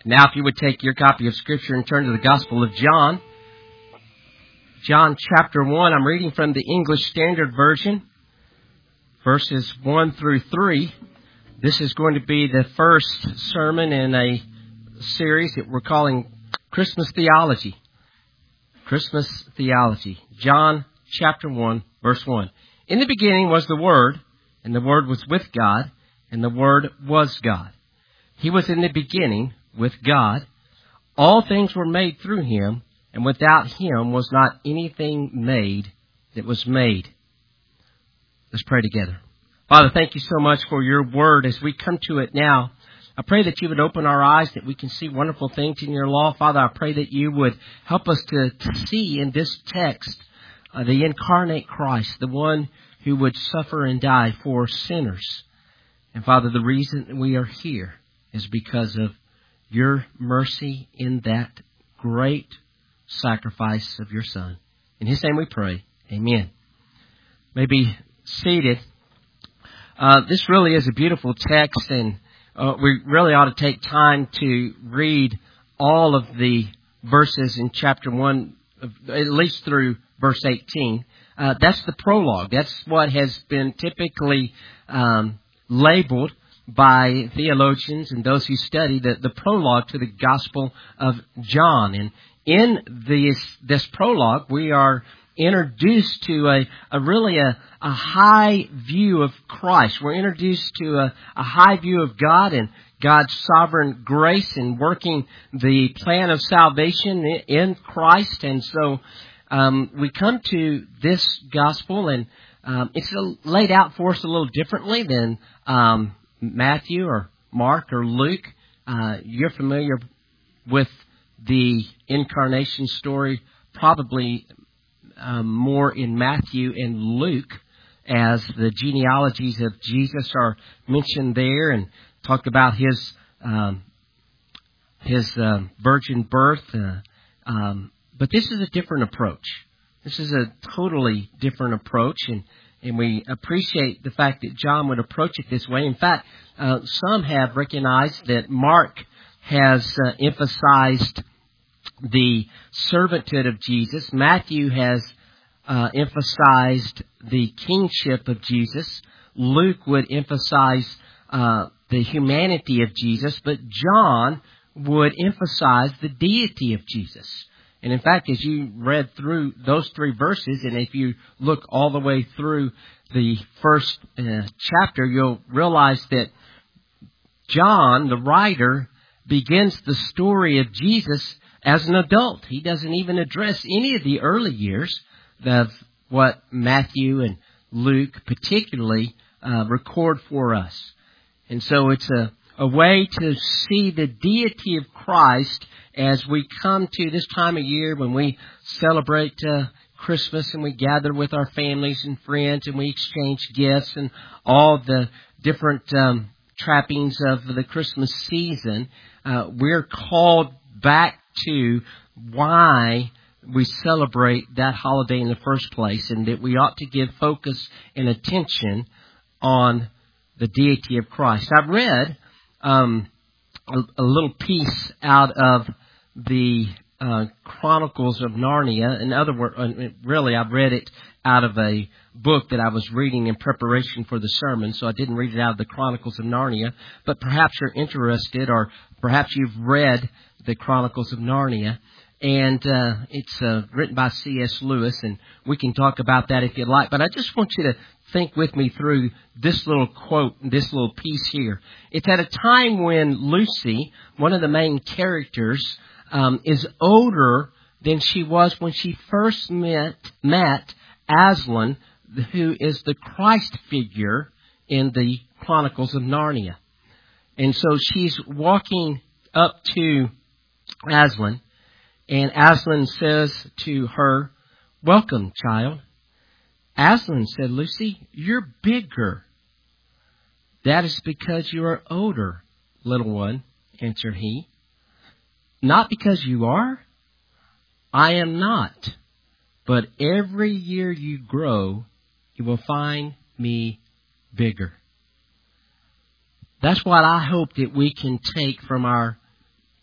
Now, if you would take your copy of Scripture and turn to the Gospel of John. John chapter 1, I'm reading from the English Standard Version, verses 1 through 3. This is going to be the first sermon in a series that we're calling Christmas Theology. Christmas Theology. John chapter 1, verse 1. In the beginning was the Word, and the Word was with God, and the Word was God. He was in the beginning with God. All things were made through Him, and without Him was not anything made that was made. Let's pray together. Father, thank you so much for your word as we come to it now. I pray that you would open our eyes, that we can see wonderful things in your law. Father, I pray that you would help us to see in this text the incarnate Christ, the one who would suffer and die for sinners. And Father, the reason we are here is because of your mercy in that great sacrifice of your Son. In His name we pray. Amen. May be seated. This really is a beautiful text, and we really ought to take time to read all of the verses in chapter 1, at least through verse 18. That's the prologue. That's what has been typically labeled by theologians and those who study the prologue to the Gospel of John. And in this prologue, we are introduced to a high view of Christ. We're introduced to a high view of God and God's sovereign grace in working the plan of salvation in Christ. And so we come to this Gospel, and it's laid out for us a little differently than Matthew or Mark or Luke. You're familiar with the incarnation story probably more in Matthew and Luke, as the genealogies of Jesus are mentioned there and talk about his virgin birth. But this is a different approach. This is a totally different approach, and we appreciate the fact that John would approach it this way. In fact, some have recognized that Mark has emphasized the servanthood of Jesus. Matthew has emphasized the kingship of Jesus. Luke would emphasize the humanity of Jesus, but John would emphasize the deity of Jesus. And in fact, as you read through those three verses, and if you look all the way through the first chapter, you'll realize that John, the writer, begins the story of Jesus as an adult. He doesn't even address any of the early years of what Matthew and Luke particularly record for us. And so it's a way to see the deity of Christ as we come to this time of year when we celebrate Christmas and we gather with our families and friends and we exchange gifts and all the different trappings of the Christmas season. We're called back to why we celebrate that holiday in the first place, and that we ought to give focus and attention on the deity of Christ. I've read a little piece out of the Chronicles of Narnia. In other words, really, I've read it out of a book that I was reading in preparation for the sermon, so I didn't read it out of the Chronicles of Narnia. But perhaps you're interested, or perhaps you've read the Chronicles of Narnia. And it's written by C.S. Lewis, and we can talk about that if you'd like. But I just want you to think with me through this little quote, this little piece here. It's at a time when Lucy, one of the main characters, is older than she was when she first met Aslan, who is the Christ figure in the Chronicles of Narnia. And so she's walking up to Aslan, and Aslan says to her, "Welcome, child." "Aslan," said Lucy, "you're bigger." "That is because you are older, little one," answered he. "Not because you are? I am not. But every year you grow, you will find me bigger." That's what I hope that we can take from our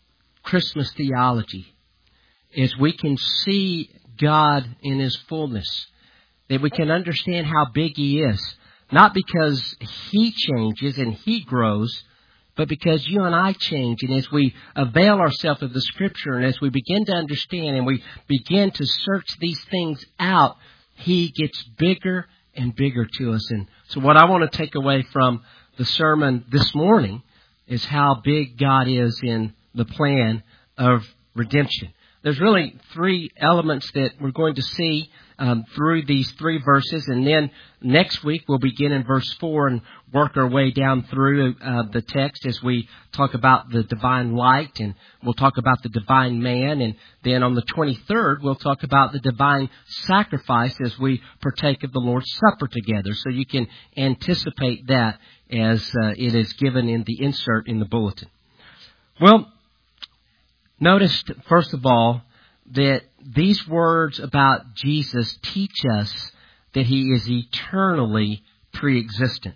Christmas theology is we can see God in His fullness, that we can understand how big He is, not because He changes and He grows, but because you and I change. And as we avail ourselves of the Scripture and as we begin to understand and we begin to search these things out, He gets bigger and bigger to us. And so what I want to take away from the sermon this morning is how big God is in the plan of redemption. There's really three elements that we're going to see through these three verses. And then next week we'll begin in verse 4 and work our way down through the text as we talk about the divine light, and we'll talk about the divine man. And then on the 23rd we'll talk about the divine sacrifice as we partake of the Lord's Supper together. So you can anticipate that as it is given in the insert in the bulletin. Well, notice, first of all, that these words about Jesus teach us that He is eternally pre-existent.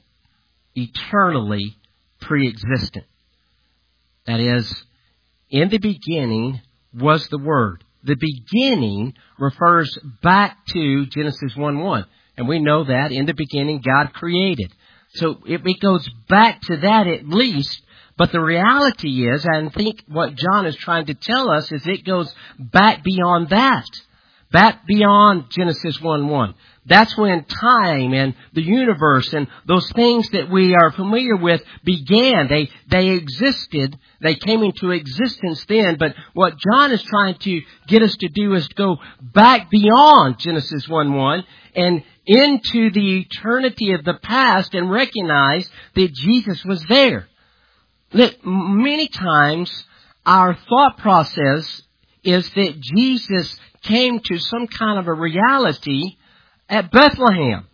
Eternally pre-existent. That is, in the beginning was the Word. The beginning refers back to Genesis 1:1. And we know that in the beginning God created. So it goes back to that at least. But the reality is, and I think what John is trying to tell us, is it goes back beyond that. Back beyond Genesis 1:1. That's when time and the universe and those things that we are familiar with began. They existed. They came into existence then. But what John is trying to get us to do is to go back beyond Genesis 1:1 and into the eternity of the past and recognize that Jesus was there. Look, many times our thought process is that Jesus came to some kind of a reality at Bethlehem.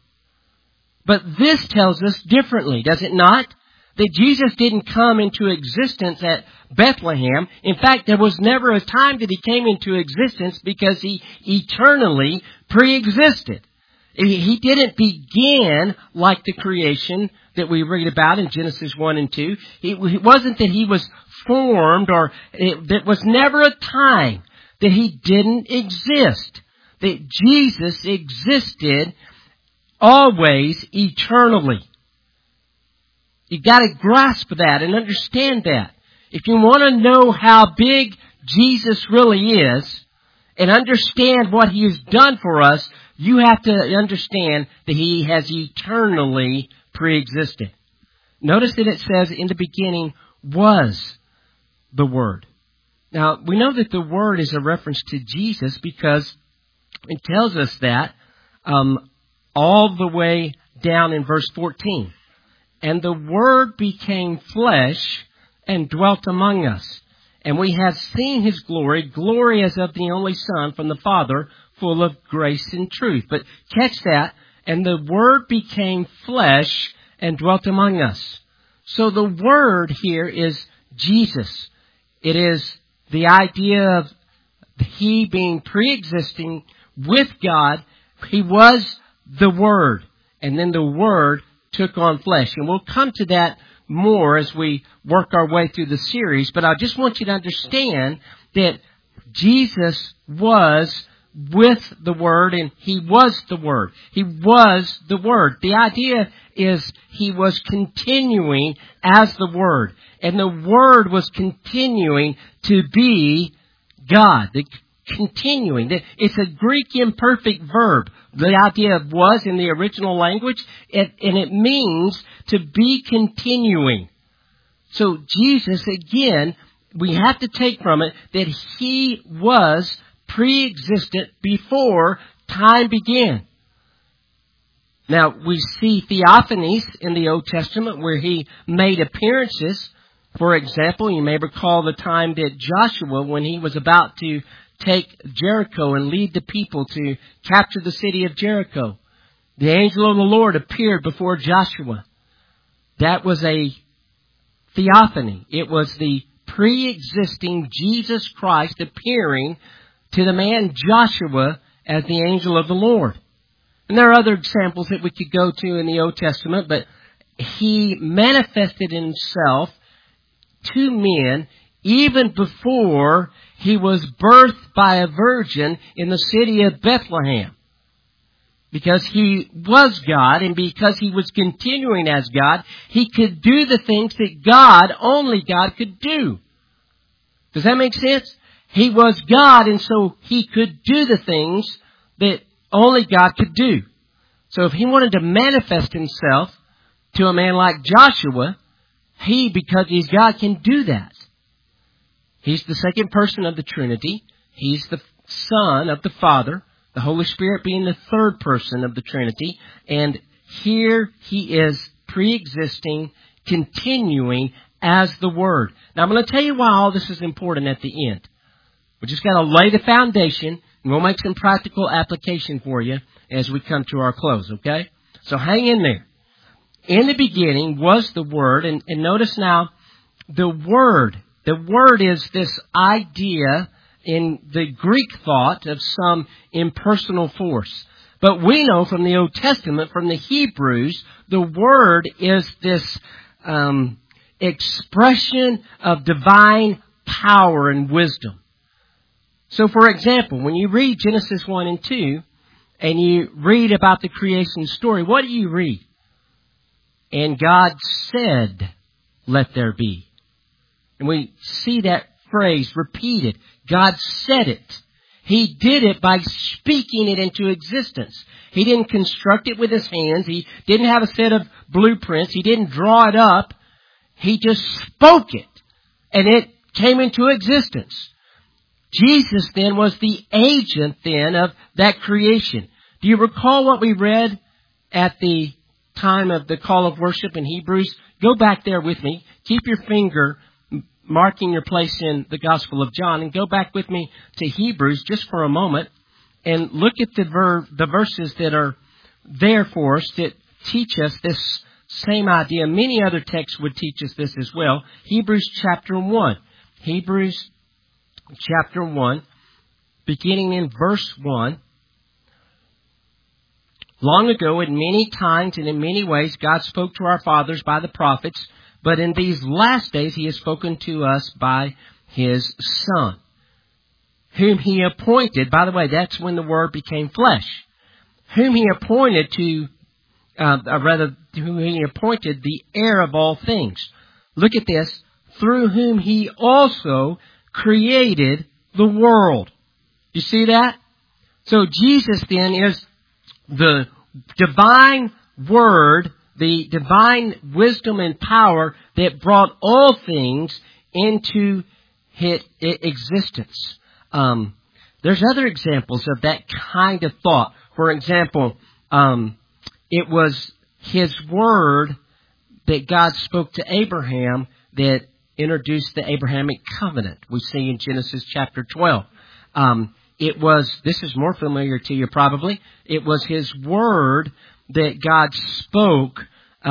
But this tells us differently, does it not? That Jesus didn't come into existence at Bethlehem. In fact, there was never a time that He came into existence because He eternally pre-existed. He didn't begin like the creation that we read about in Genesis 1 and 2. It wasn't that He was formed, or there was never a time that He didn't exist. That Jesus existed always eternally. You've got to grasp that and understand that. If you want to know how big Jesus really is and understand what He has done for us, you have to understand that He has eternally pre-existed. Notice that it says in the beginning was the Word. Now, we know that the Word is a reference to Jesus because it tells us that all the way down in verse 14. And the Word became flesh and dwelt among us. And we have seen His glory, glory as of the only Son from the Father, full of grace and truth. But catch that. And the Word became flesh and dwelt among us. So the Word here is Jesus. It is the idea of He being pre-existing with God. He was the Word. And then the Word took on flesh. And we'll come to that more as we work our way through the series. But I just want you to understand that Jesus was with the Word, and He was the Word. He was the Word. The idea is He was continuing as the Word. And the Word was continuing to be God. Continuing. It's a Greek imperfect verb. The idea of was in the original language, and it means to be continuing. So Jesus, again, we have to take from it that He was pre-existent before time began. Now, we see theophanies in the Old Testament where He made appearances. For example, you may recall the time that Joshua, when he was about to take Jericho and lead the people to capture the city of Jericho, the angel of the Lord appeared before Joshua. That was a theophany. It was the pre-existing Jesus Christ appearing to the man Joshua as the angel of the Lord. And there are other examples that we could go to in the Old Testament, but He manifested Himself to men even before He was birthed by a virgin in the city of Bethlehem. Because He was God, and because He was continuing as God, He could do the things that God, only God, could do. Does that make sense? He was God, and so He could do the things that only God could do. So if He wanted to manifest Himself to a man like Joshua, He, because He's God, can do that. He's the second person of the Trinity. He's the Son of the Father, the Holy Spirit being the third person of the Trinity. And here He is pre-existing, continuing as the Word. Now I'm going to tell you why all this is important at the end. We just got to lay the foundation, and we'll make some practical application for you as we come to our close, okay? So hang in there. In the beginning was the Word, and notice now, the Word is this idea in the Greek thought of some impersonal force. But we know from the Old Testament, from the Hebrews, the Word is this expression of divine power and wisdom. So, for example, when you read Genesis 1 and 2, and you read about the creation story, what do you read? And God said, "Let there be." And we see that phrase repeated. God said it. He did it by speaking it into existence. He didn't construct it with His hands. He didn't have a set of blueprints. He didn't draw it up. He just spoke it, and it came into existence. Jesus then was the agent then of that creation. Do you recall what we read at the time of the call of worship in Hebrews? Go back there with me. Keep your finger marking your place in the Gospel of John, and go back with me to Hebrews just for a moment and look at the verses that are there for us that teach us this same idea. Many other texts would teach us this as well. Hebrews chapter 1. Hebrews chapter 1, beginning in verse 1. Long ago, in many times and in many ways, God spoke to our fathers by the prophets, but in these last days He has spoken to us by His Son, whom He appointed. By the way, that's when the Word became flesh. Whom He appointed whom He appointed the heir of all things. Look at this. Through whom He also created the world. You see that? So Jesus then is the divine Word, the divine wisdom and power that brought all things into existence. There's other examples of that kind of thought. For example, it was His Word that God spoke to Abraham that introduced the Abrahamic covenant we see in Genesis chapter 12. This is more familiar to you probably, it was His Word that God spoke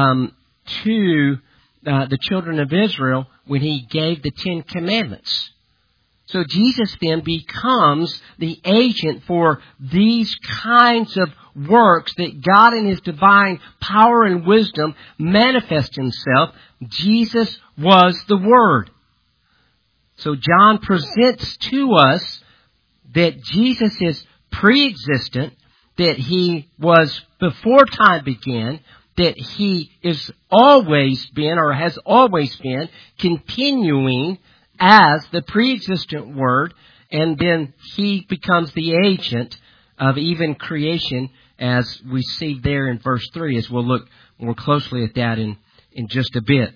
to the children of Israel when He gave the 10 Commandments. So Jesus then becomes the agent for these kinds of works that God in His divine power and wisdom manifest Himself. Jesus was the Word. So John presents to us that Jesus is pre-existent, that He was before time began, that He is always been or has always been continuing as the pre-existent Word, and then He becomes the agent of even creation, as we see there in verse 3, as we'll look more closely at that in just a bit.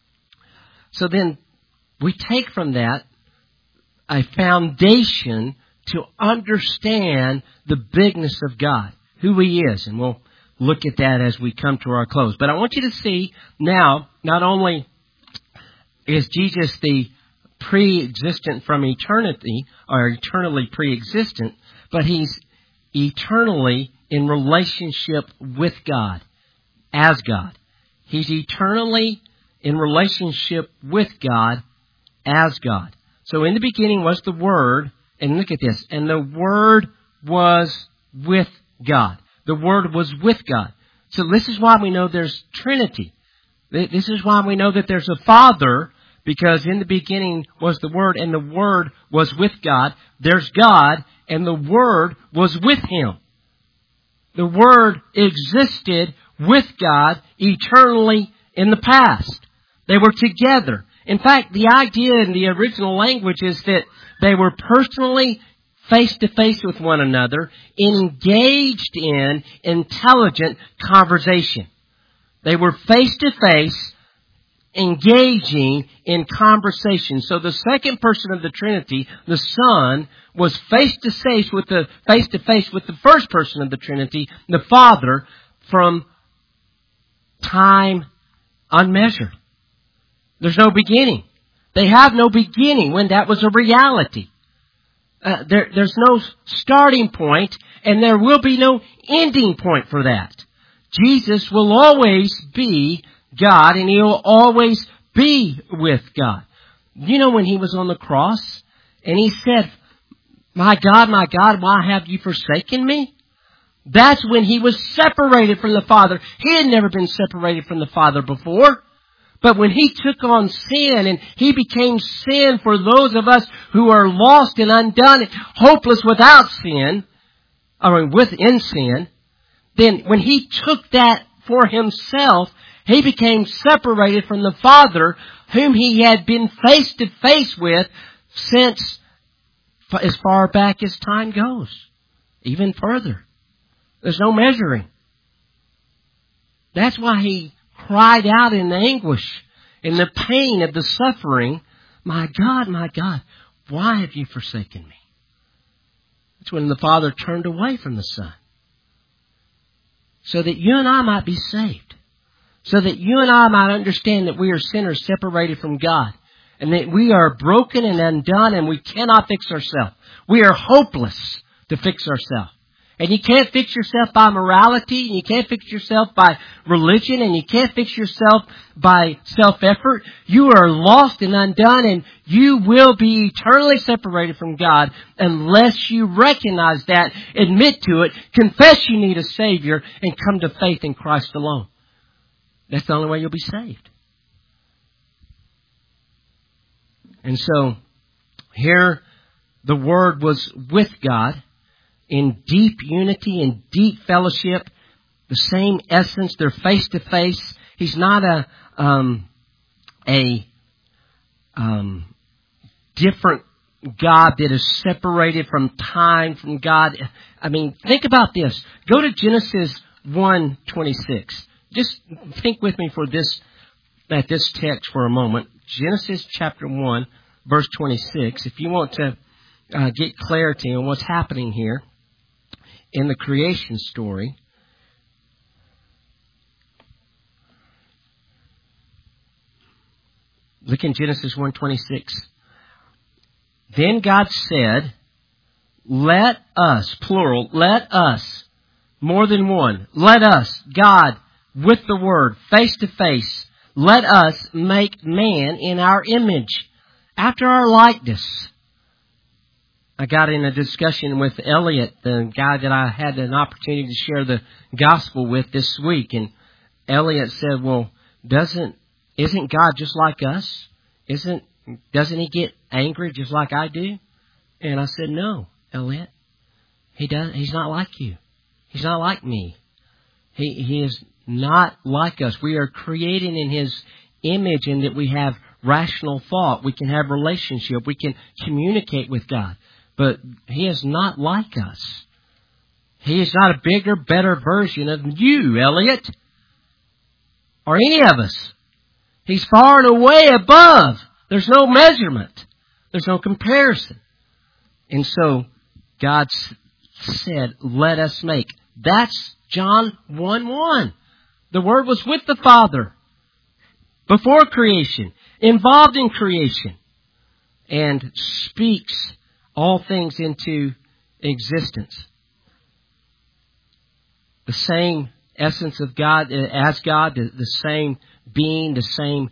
So then we take from that a foundation to understand the bigness of God, who He is, and we'll look at that as we come to our close. But I want you to see now, not only is Jesus the pre-existent from eternity, or eternally pre-existent, but He's eternally in relationship with God, as God. He's eternally in relationship with God, as God. So in the beginning was the Word, and look at this, and the Word was with God. The Word was with God. So this is why we know there's Trinity. This is why we know that there's a Father, Because in the beginning was the Word, and the Word was with God. There's God, and the Word was with Him. The Word existed with God eternally in the past. They were together. In fact, the idea in the original language is that they were personally face-to-face with one another, engaged in intelligent conversation. They were face-to-face, engaging in conversation. So the second person of the Trinity, the Son, was face-to-face with the first person of the Trinity, the Father, from time unmeasured. There's no beginning. They have no beginning when that was a reality. There's no starting point, and there will be no ending point for that. Jesus will always be God, and He will always be with God. You know, when He was on the cross, and He said, my God, why have you forsaken me? That's when He was separated from the Father. He had never been separated from the Father before. But when He took on sin and He became sin for those of us who are lost and undone, hopeless without sin, or within sin, then when He took that for Himself, He became separated from the Father, whom He had been face to face with since as far back as time goes. Even further. There's no measuring. That's why He cried out in anguish, in the pain of the suffering, my God, why have you forsaken me? That's when the Father turned away from the Son. So that you and I might be saved. So that you and I might understand that we are sinners separated from God. And that we are broken and undone and we cannot fix ourselves. We are hopeless to fix ourselves. And you can't fix yourself by morality, and you can't fix yourself by religion, and you can't fix yourself by self-effort. You are lost and undone, and you will be eternally separated from God unless you recognize that, admit to it, confess you need a Savior, and come to faith in Christ alone. That's the only way you'll be saved. And so, here the Word was with God, in deep unity, in deep fellowship, the same essence. They're face to face. He's not a different God that is separated from time, from God. I mean, think about this. Go to Genesis 1:26. Just think with me at this text for a moment. Genesis chapter 1, verse 26. If you want to get clarity on what's happening here in the creation story. Look in Genesis 1:26. Then God said, let us, plural, let us, more than one, let us, God, with the Word, face to face, let us make man in our image, after our likeness. I got in a discussion with Elliot, the guy that I had an opportunity to share the gospel with this week. And Elliot said, well, isn't God just like us? Doesn't He get angry just like I do? And I said, no, Elliot. He's not like you. He's not like me. He is not like us. We are created in His image, in that we have rational thought. We can have relationship. We can communicate with God. But He is not like us. He is not a bigger, better version of you, Elliot, or any of us. He's far and away above. There's no measurement. There's no comparison. And so God said, let us make. That's John 1:1. The Word was with the Father before creation, involved in creation, and speaks all things into existence. The same essence of God as God, the same being, the same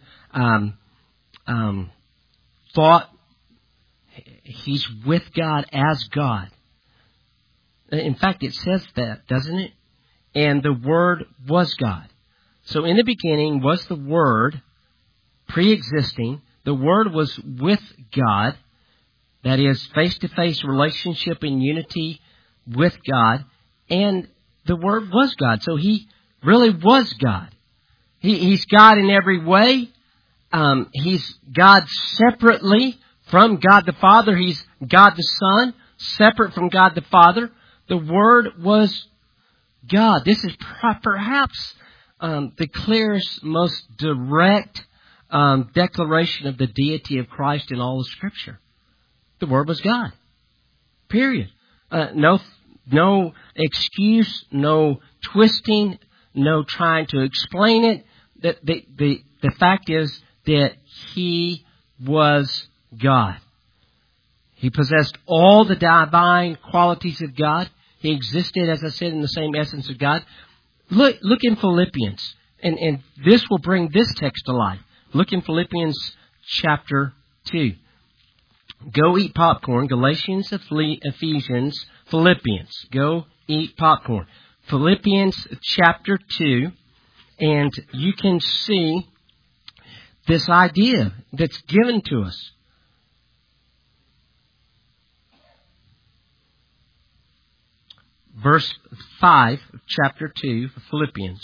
thought. He's with God as God. In fact, it says that, doesn't it? And the Word was God. So in the beginning was the Word, pre-existing. The Word was with God. That is, face-to-face relationship and unity with God. And the Word was God. So He really was God. He's God in every way. He's God separately from God the Father. He's God the Son, separate from God the Father. The Word was God. This is perhaps the clearest, most direct declaration of the deity of Christ in all of Scripture. The Word was God. Period. No excuse, no twisting, no trying to explain it. The fact is that He was God. He possessed all the divine qualities of God. He existed, as I said, in the same essence of God. Look in Philippians, and this will bring this text to life. Look in Philippians chapter 2. Go eat popcorn. Galatians, Ephesians, Philippians. Go eat popcorn. Philippians chapter 2, and you can see this idea that's given to us. Verse 5 of chapter 2 of Philippians.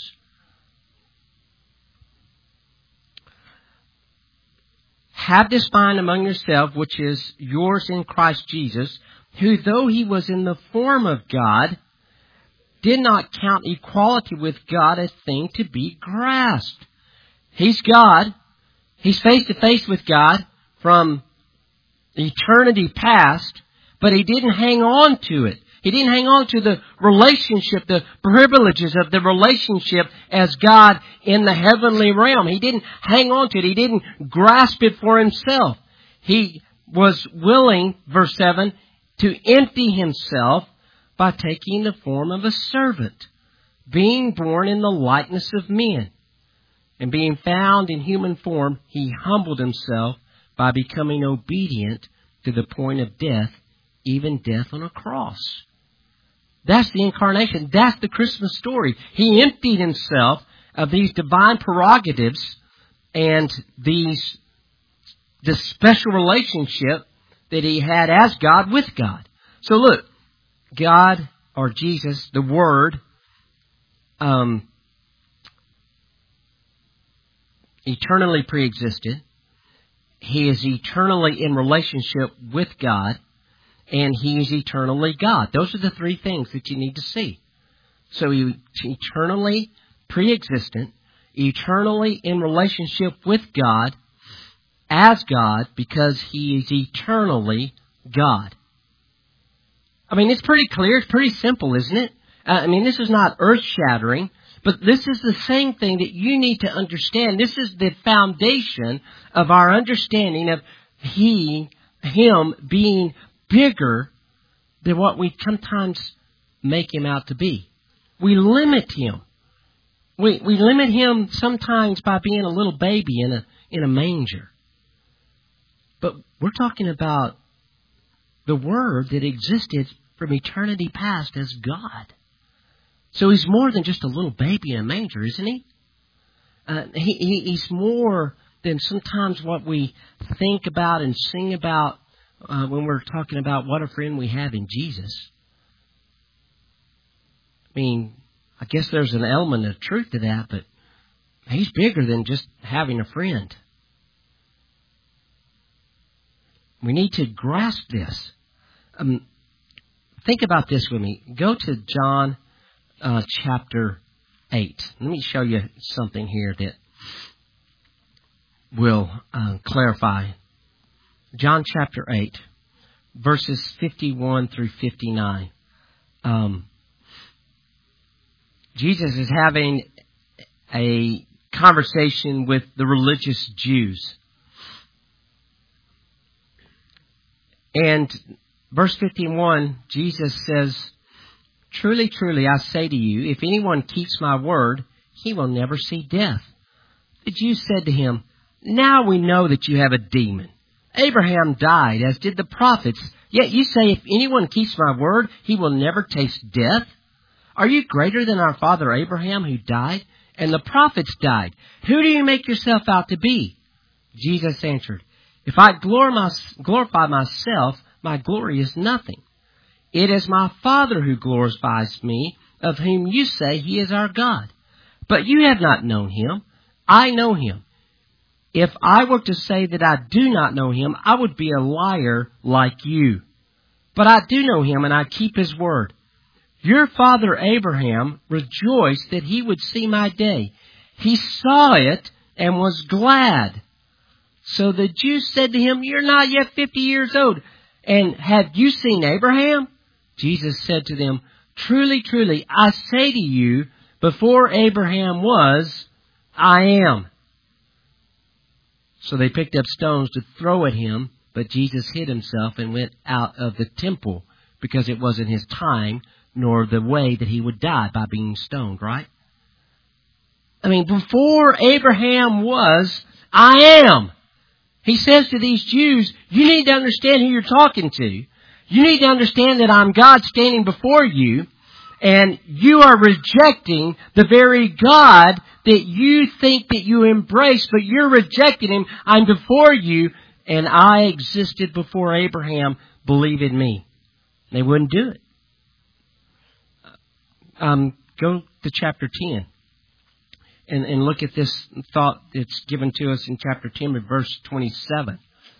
Have this mind among yourselves, which is yours in Christ Jesus, who, though He was in the form of God, did not count equality with God a thing to be grasped. He's God. He's face to face with God from eternity past, but He didn't hang on to it. He didn't hang on to the relationship, the privileges of the relationship as God in the heavenly realm. He didn't hang on to it. He didn't grasp it for Himself. He was willing, verse 7, to empty Himself by taking the form of a servant, being born in the likeness of men. And being found in human form, He humbled Himself by becoming obedient to the point of death, even death on a cross. That's the incarnation. That's the Christmas story. He emptied Himself of these divine prerogatives and this special relationship that He had as God with God. So look, God, or Jesus, the Word, eternally preexisted. He is eternally in relationship with God. And He is eternally God. Those are the three things that you need to see. So He's eternally pre-existent, eternally in relationship with God, as God, because He is eternally God. I mean, it's pretty clear. It's pretty simple, isn't it? This is not earth-shattering, but this is the same thing that you need to understand. This is the foundation of our understanding of Him being bigger than what we sometimes make Him out to be. We limit Him. We limit Him sometimes by being a little baby in a manger. But we're talking about the Word that existed from eternity past as God. So He's more than just a little baby in a manger, isn't He? He's more than sometimes what we think about and sing about when we're talking about what a friend we have in Jesus. I guess there's an element of truth to that, but He's bigger than just having a friend. We need to grasp this. Think about this with me. Go to John chapter 8. Let me show you something here that will clarify. John chapter 8, verses 51 through 59. Jesus is having a conversation with the religious Jews. And verse 51, Jesus says, "Truly, truly, I say to you, if anyone keeps my word, he will never see death." The Jews said to Him, "Now we know that you have a demon. Abraham died, as did the prophets. Yet you say, if anyone keeps my word, he will never taste death. Are you greater than our father Abraham, who died? And the prophets died. Who do you make yourself out to be?" Jesus answered, If I glorify myself, my glory is nothing. It is my Father who glorifies me, of whom you say he is our God. But you have not known him. I know him. If I were to say that I do not know him, I would be a liar like you. But I do know him, and I keep his word. Your father Abraham rejoiced that he would see my day. He saw it and was glad. So the Jews said to him, you're not yet 50 years old, and have you seen Abraham? Jesus said to them, truly, truly, I say to you, before Abraham was, I am. So they picked up stones to throw at him, but Jesus hid himself and went out of the temple, because it wasn't his time, nor the way that he would die by being stoned, right? I mean, before Abraham was, I am. He says to these Jews, you need to understand who you're talking to. You need to understand that I'm God standing before you, and you are rejecting the very God that you think that you embrace, but you're rejecting him. I'm before you, and I existed before Abraham. Believe in me. They wouldn't do it. Go to chapter 10 and look at this thought that's given to us in chapter 10 verse 27.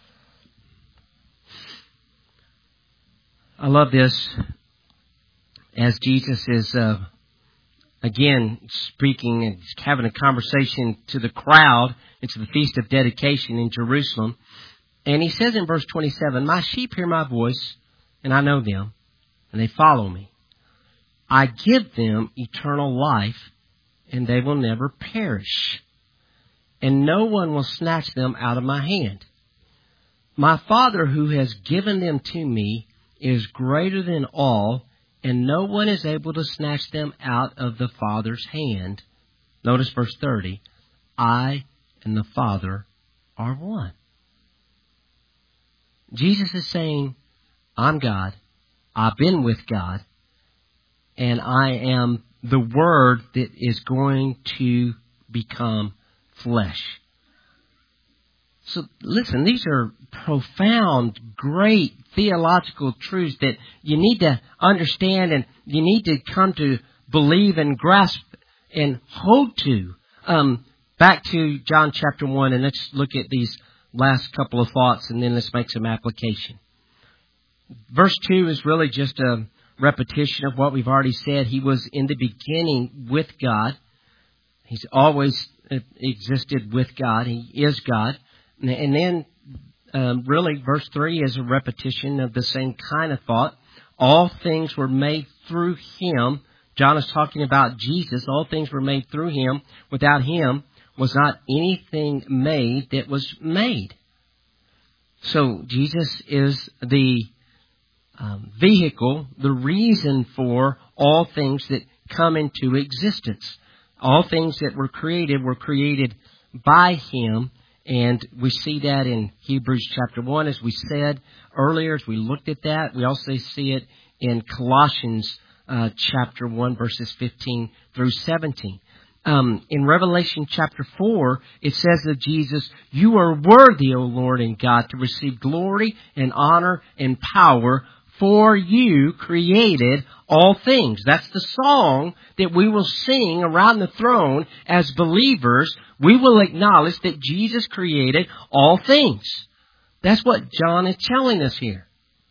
I love this as Jesus is again speaking and having a conversation to the crowd. It's the Feast of Dedication in Jerusalem. And he says in verse 27, my sheep hear my voice, and I know them, and they follow me. I give them eternal life, and they will never perish, and no one will snatch them out of my hand. My Father who has given them to me is greater than all, and no one is able to snatch them out of the Father's hand. Notice verse 30. I and the Father are one. Jesus is saying, I'm God. I've been with God. And I am the Word that is going to become flesh. So listen, these are profound, great theological truths that you need to understand and you need to come to believe and grasp and hold to. Back to John chapter 1, and let's look at these last couple of thoughts, and then let's make some application. Verse 2 is really just a repetition of what we've already said. He was in the beginning with God. He's always existed with God. He is God. And then really verse 3 is a repetition of the same kind of thought. All things were made through him. John is talking about Jesus. All things were made through him. Without him was not anything made that was made. So Jesus is the vehicle, the reason for all things that come into existence. All things that were created by him. And we see that in Hebrews chapter 1, as we said earlier, as we looked at that. We also see it in Colossians chapter 1, verses 15 through 17. In Revelation chapter 4, it says of Jesus, you are worthy, O Lord and God, to receive glory and honor and power, for you created all things. That's the song that we will sing around the throne as believers. We will acknowledge that Jesus created all things. That's what John is telling us here.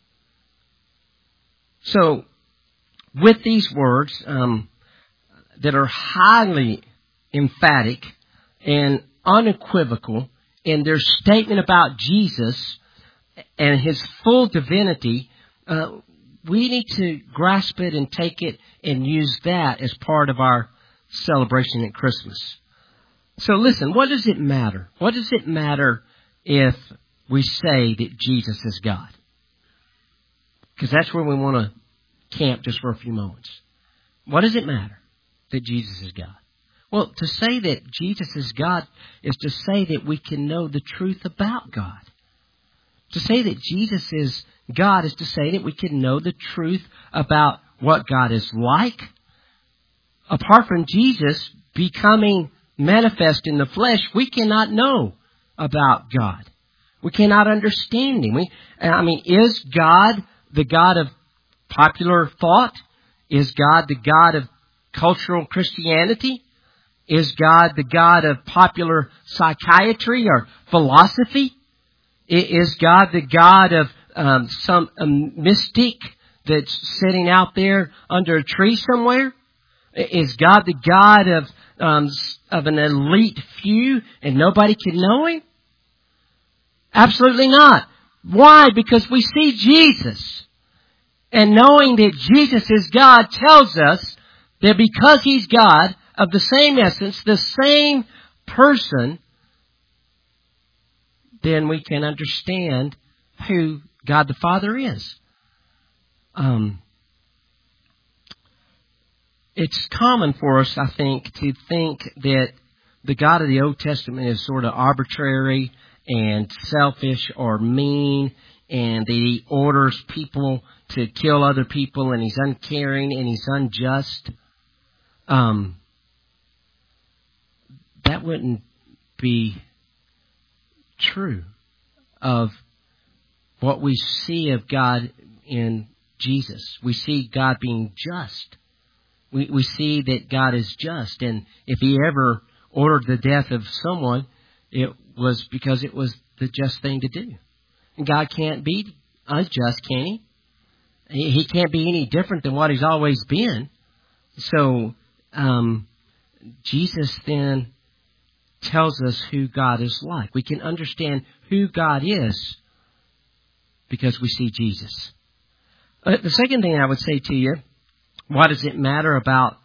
So, with these words that are highly emphatic and unequivocal in their statement about Jesus and his full divinity, we need to grasp it and take it and use that as part of our celebration at Christmas. So listen, what does it matter? What does it matter if we say that Jesus is God? Because that's where we want to camp just for a few moments. What does it matter that Jesus is God? Well, to say that Jesus is God is to say that we can know the truth about God. To say that Jesus is God is to say that we can know the truth about what God is like. Apart from Jesus becoming manifest in the flesh, we cannot know about God. We cannot understand Him. Is God the God of popular thought? Is God the God of cultural Christianity? Is God the God of popular psychiatry or philosophy? Is God the God of some mystic that's sitting out there under a tree somewhere? Is God the God of an elite few and nobody can know Him? Absolutely not. Why? Because we see Jesus. And knowing that Jesus is God tells us that because He's God, of the same essence, the same person, then we can understand who God the Father is. It's common for us, I think, to think that the God of the Old Testament is sort of arbitrary and selfish or mean, and that He orders people to kill other people, and He's uncaring and He's unjust. That wouldn't be true of what we see of God in Jesus. We see God being just. We see that God is just, and if He ever ordered the death of someone, it was because it was the just thing to do. And God can't be unjust, can He? He can't be any different than what He's always been. So, Jesus then tells us who God is like. We can understand who God is because we see Jesus. The second thing I would say to you, why does it matter about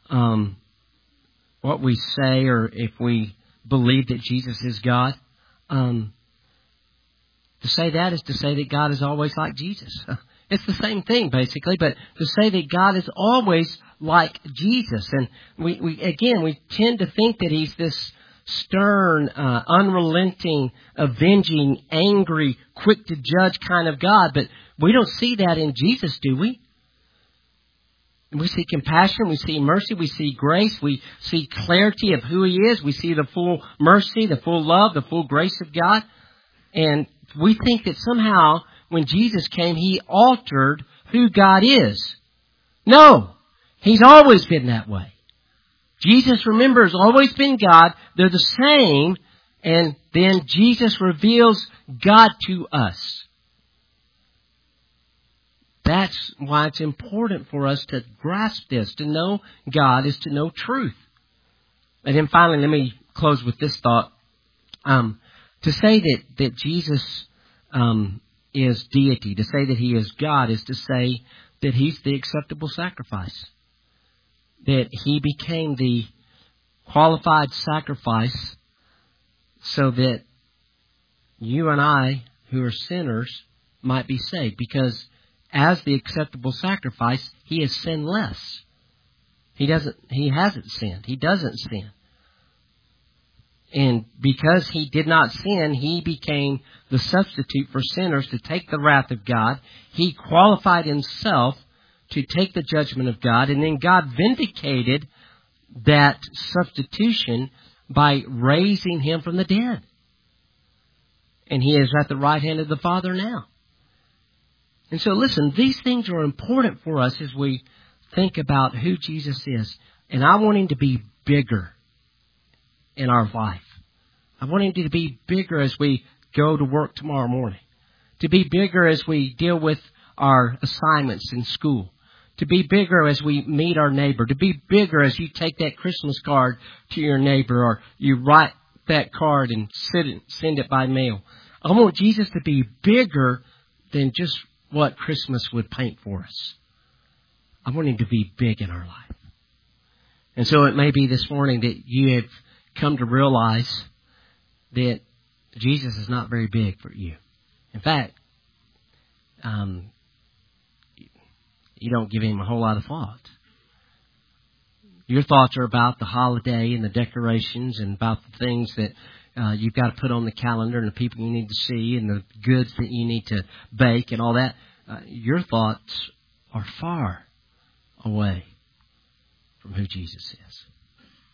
what we say or if we believe that Jesus is God? To say that is to say that God is always like Jesus. It's the same thing, basically, but to say that God is always like Jesus. And we tend to think that He's this stern, unrelenting, avenging, angry, quick to judge kind of God, but we don't see that in Jesus, do we? We see compassion, we see mercy, we see grace, we see clarity of who He is, we see the full mercy, the full love, the full grace of God. And we think that somehow when Jesus came, He altered who God is. No, He's always been that way. Jesus, remember, has always been God. They're the same. And then Jesus reveals God to us. That's why it's important for us to grasp this. To know God is to know truth. And then finally, let me close with this thought. To say that Jesus is deity, to say that He is God, is to say that He's the acceptable sacrifice. That He became the qualified sacrifice so that you and I, who are sinners, might be saved. Because as the acceptable sacrifice, He is sinless. He hasn't sinned. He doesn't sin. And because He did not sin, He became the substitute for sinners to take the wrath of God. He qualified Himself to take the judgment of God, and then God vindicated that substitution by raising Him from the dead. And He is at the right hand of the Father now. And so listen, these things are important for us as we think about who Jesus is. And I want Him to be bigger in our life. I want Him to be bigger as we go to work tomorrow morning. To be bigger as we deal with our assignments in school. To be bigger as we meet our neighbor. To be bigger as you take that Christmas card to your neighbor, or you write that card and send it by mail. I want Jesus to be bigger than just what Christmas would paint for us. I want Him to be big in our life. And so it may be this morning that you have come to realize that Jesus is not very big for you. In fact, you don't give Him a whole lot of thought. Your thoughts are about the holiday and the decorations and about the things that you've got to put on the calendar and the people you need to see and the goods that you need to bake and all that. Your thoughts are far away from who Jesus is.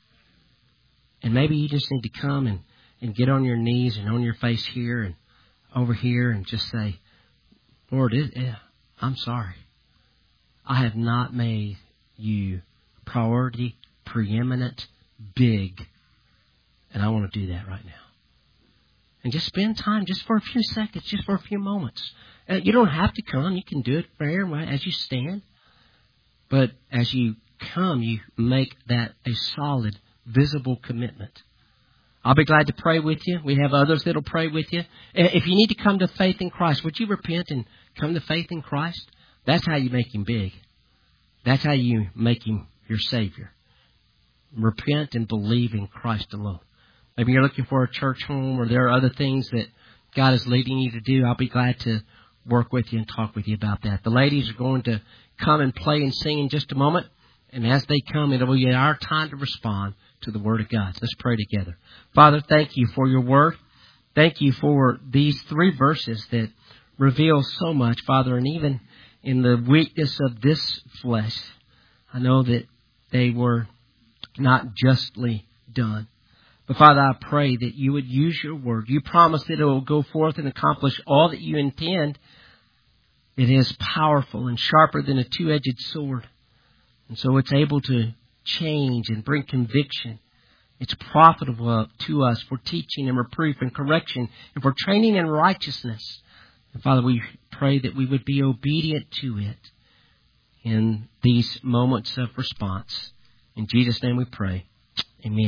And maybe you just need to come and get on your knees and on your face here and over here and just say, Lord, I'm sorry. I have not made you priority, preeminent, big. And I want to do that right now. And just spend time just for a few seconds, just for a few moments. You don't have to come. You can do it prayer as you stand. But as you come, you make that a solid, visible commitment. I'll be glad to pray with you. We have others that will pray with you. If you need to come to faith in Christ, would you repent and come to faith in Christ? That's how you make Him big. That's how you make Him your Savior. Repent and believe in Christ alone. Maybe you're looking for a church home or there are other things that God is leading you to do. I'll be glad to work with you and talk with you about that. The ladies are going to come and play and sing in just a moment. And as they come, it will be our time to respond to the Word of God. So let's pray together. Father, thank you for your Word. Thank you for these 3 verses that reveal so much, Father. And even in the weakness of this flesh, I know that they were not justly done. But Father, I pray that you would use your Word. You promise that it will go forth and accomplish all that you intend. It is powerful and sharper than a 2-edged sword. And so it's able to change and bring conviction. It's profitable to us for teaching and reproof and correction and for training in righteousness. And Father, we pray that we would be obedient to it in these moments of response. In Jesus' name we pray.